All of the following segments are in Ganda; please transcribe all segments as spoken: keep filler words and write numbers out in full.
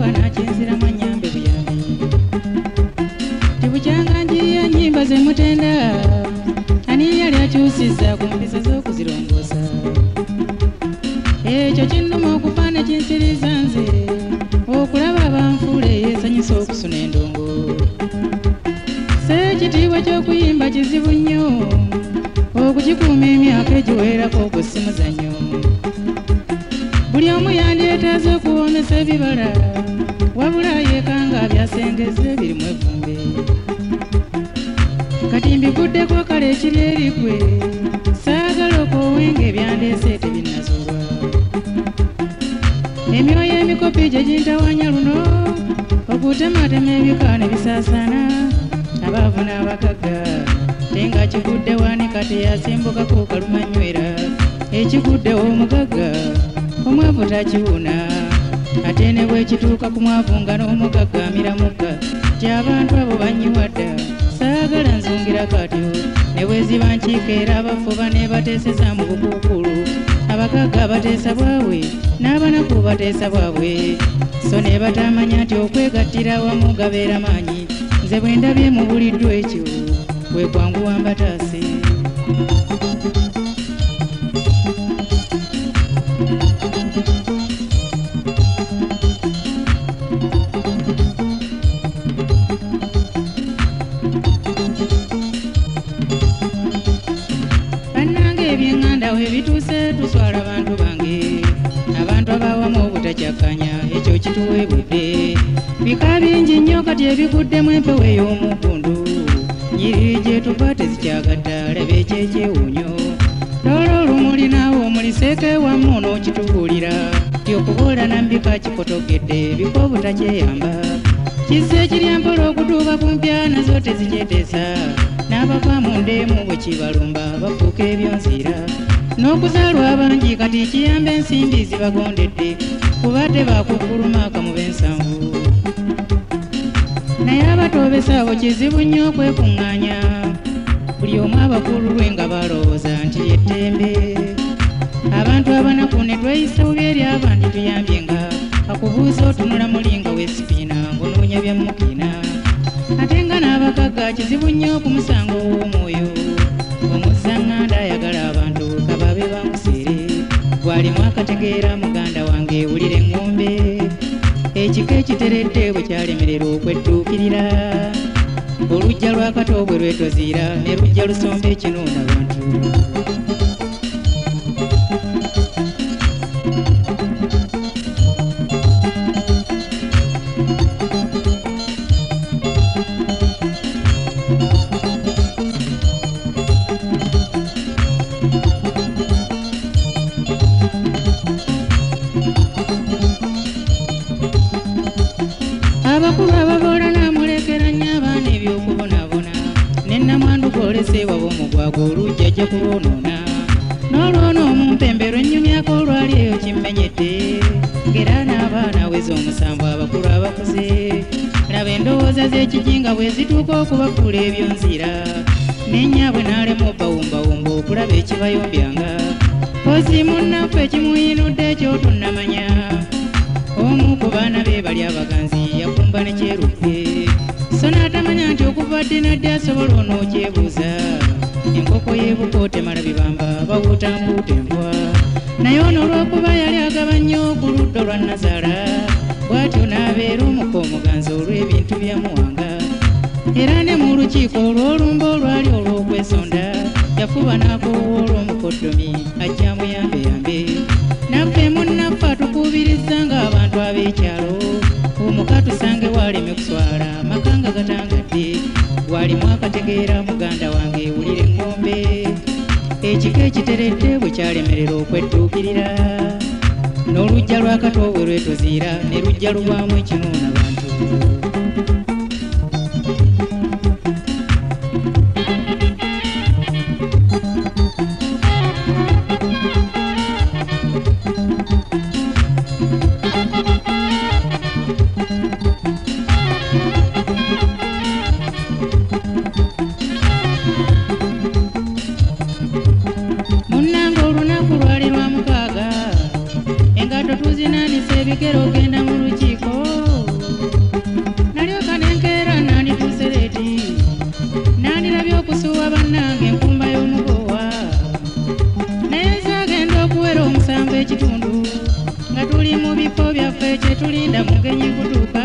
anakinzira manyambe buyambi tibukyanga njiya nyimba ze mutenda ani yali akyusiza ku mpisa z'okuzirongoosa ekyo kinnuma okufa ne kinsiriza nze okulaba abanfuule yeesanyusa okusuna endongo seekitiibwa ky'okuyimba kizibu nnyo okukikuuma emyaka egiwerako okusimuzannyo buli omu yandyetaaze okuwoomesa ebibala wabula yeekanga byasengeze birimu evumbe kati mbiguddeko kale ekiri erigwe saagala okoowenga ebyandeese tebinnazuulwa emyoyo emikopi gye gintawanya luno okutematema ebika ne bisaasaana abaavu n'abagagga tenga kigudde wani kati yasimbukako kalumanywera ekiguddewo omugagga omwavu takiwuna ate ne bwekituuka ku mwavu nga n'omugagga amiramugga ti abantu abo banyiwadda saagala nzungira katyo ne bweziba nkiika era abafuba ne bateeseza mu bukuukulu abagagga bateesa bwabwe n'abanaku bateesa bwabwe so ne batamanya nti okwegattira wamu gabeera maanyi nze bwe ndabye mu buliddwa ekyo kwe kwanguwa mbataase ebituuse tuswala abantu bange abantu abawamu obutakyakanya ekyo kituweebudde bika bingi nnyo kati ebiguddemu empewo ey'omugundu nyiri gye tuva tezikyagatta laba ekyekyewunyo lolo olumuli naawe omuliseeko ewamu n'okitubuulira ti okuboola nambika kikotogedde bika obutakyeyamba kizza ekirya mpola okutuuka ku mpya nazo tezikyeteesa n'abava mu ndeemu bwe kibalumba bafuuka ebyonzira n'okuzaalwa abangi kati kiyamba ensimbi zibagondedde kuba tebakukuluma akamu b'ensanvu naye abatobesa abo kizibu nnyo okwekuŋŋaanya buli omu abakulu lwe nga balowooza nti yettembe abantu abanaku ne tweyisa bubi eri abandi tuyambye nga akubuuza otunula mulinga w'esipiina ng'onoonya bya mukina ate nga n'abagagga kizibu nnyo okumusanga ow'omwoyo omuzaŋŋanda ayagala abantu kababe bamuseere gwalimu akategeera muganda wange ewulira eŋŋombe ekika ekiteredde bwe kyalemerera okwedduukirira olujja lwakato bwe lwetoziira ne lujja lusomba ekinoona abantu abakulu ababoola namulekeranya abaana ebyokubonaabona nennamwandu gwolesebwa b'omugwago olujja ajja kulwonoona n'olwona omumpembero ennyumyako olwali eyo kimmenyedde ng'era n'abaana aweza omusanvu abakulu abakuze laba endowooza z'ekijinga bwe zituuka okubafuula ebyonzira n'ennyaabwe n'alema obbawumbawumba okulaba ekibayombyanga kozi munnaffe ekimuyinudde ekyotunnamanya omu ku baana be bali abaganzi yakumba ne kyerudde so n'atamanya nti okuva ddi naddi asobola onookyebuuza enkoko y'ebuko temala bibamba bawuuta mbuuta envwa naye ono olw'okuba yali agaba nnyo ku ludda olwa nazaala bw'atyo n'abeera omuka omuganzi olw'ebintu byamuwanga era ne mu lukiiko olw'olumba olwali olw'okwesonda yafuba n'akowoola omukoddomi ajja amuyambeyambe naffe munnaffe atukuubiriza ng'abantu ab'ekyalo omuka tusange waleme kuswala makanga gatangadde walimu akategeera muganda wange ewulira eŋŋombe ekika ekiteredde bwe kyalemerera okwedduukirira n'olujja lwakato bwe lwetoziira ne lujja lubaamu ekinoona bantu ebigero ogenda mu lukiiko tulinda mugenyi kutuuka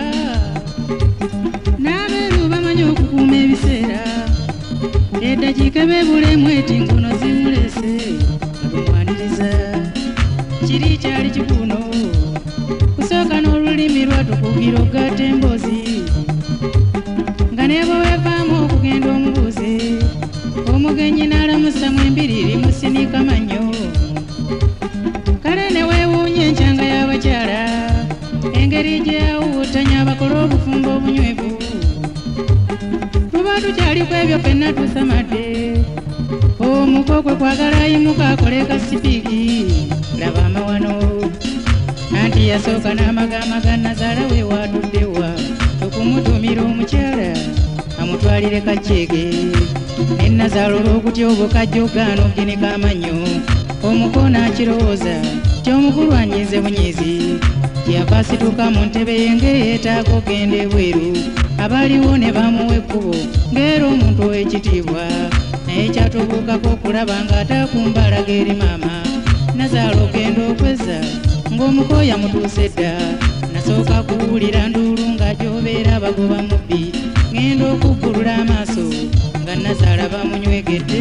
n'abeeru bamanyi okukuuma ebiseera eddakiika beebulemu eti ngono zimulese nga bumwaniriza kiri kyali kikuno kusooka n'olulimi lwatukugira okugatta emboozi nga ne bwe weevaamu okugenda omubuuze omugenyi n'alamusamu embiri limusinika mannyo kale ne weewuunya enkyanga y'abakyala engeri gye yawuutanya abakola obufumbo obunywevu tuba tukyaliko ebyo ffenna tusamadde omuko kwe kwagala ayimuka akole kasipiiki laba amawano anti yasooka n'amagama ga Nazaala we waatuddewa okumutumira omukyala amutwalire kaceege ne Nazaala olw'okutya obukajja ogaana ogenika amannyo omuko n'akirowooza ti omukulu anyiize bunyiizi kyeyava asituka mu ntebe ye ng'eyeetaaga ogenda ebweru abaaliwo ne bamuwa ekkubo ng'era omuntu ow'ekitiibwa naye kyatubuukako okulaba ng'ataakumbalaga eri maama Nazaala ogenda okweza ng'omuko yamutuuse dda nasooka kuwulira nduulu ng'ajobeera abagoba mubbi ngenda okuggulula amaaso nga Nazaala bamunywegedde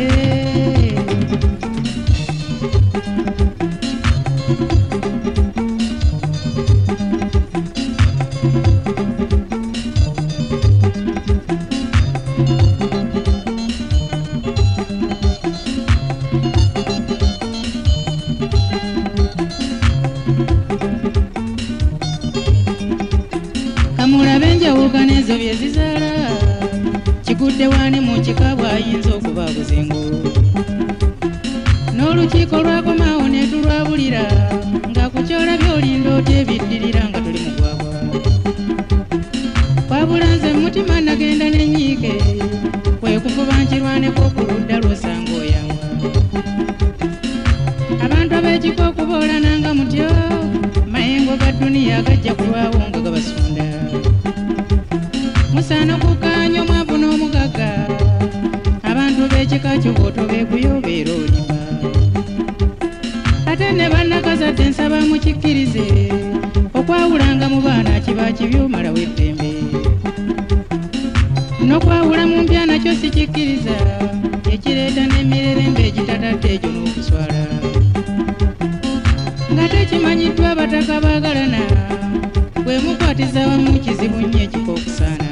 kamulabe enjawuka n'ezo bye zizaala kigudde wani mu kika bw'ayinza okuba buzengo n'olukiiko lwakomawo ne tulwabulira nga ku kyolabye olinda otya ebiddirira nga tuli mu gwagwa wabula nze mutima nagenda n'ennyiike kwe kufuba nkirwaneko ku ludda lw'osanga oyangwa abantu ab'ekiko okuboolananga mutyo mayengo ga dduniya gajja kulwawo nga gabasunda musaana kukaanya omwavu n'omugagga abantu b'ekika ky'obwoto beekuyobeera olimba ate ne bannakazadde nsaba mukikkirize okwawulanga mu baana kiba kibi omalawo eddembe n'okwawula mu mpya nakyo sikikkiriza ekireeta n'emirerembe egitatadde egyo n'okuswala nga tekimanyiddwa abataka baagalana bwe mukwatiza wamu kizibu nnyo ekika okusaana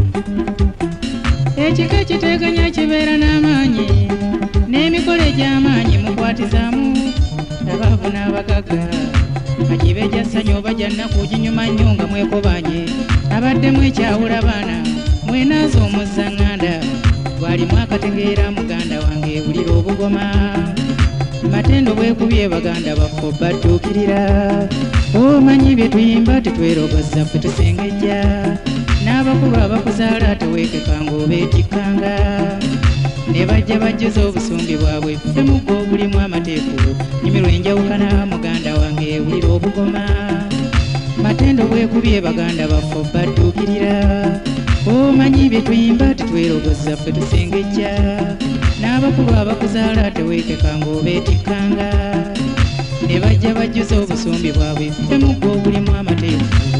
ekika ekiteeganya kibeera n'amaanyi n'emikolo egy'amaanyi mukwatizaamu abaavu n'abagagga agibe gya ssanyu oba gya nnaku ginyuma nnyo nga mwekobanye abaddemu ekyawula baana mwenaaza omuzzaŋŋanda gwalimu akategeera muganda wange ewulira obugoma matendo bwekubye baganda baffe badduukirira omanyi bye tuyimba tetwerogoza ffe tusengejja n'abakulu abakuzaala teweekekanga obeetikkanga ne bajja bajjuza obusumbi bwabwe ffe muggo ogulimu amateeku nyimirwa enjawukana muganda wange ewulira obugoma matendo bwekubye baganda baffe badduukirira omanyi bye tuyimba tetwerogoza ffe tusengejja n'abakulu abakuzaala teweekekanga obeetikkanga ne bajja bajjuza obusumbi bwabwe ffe muggo ogulimu amateefu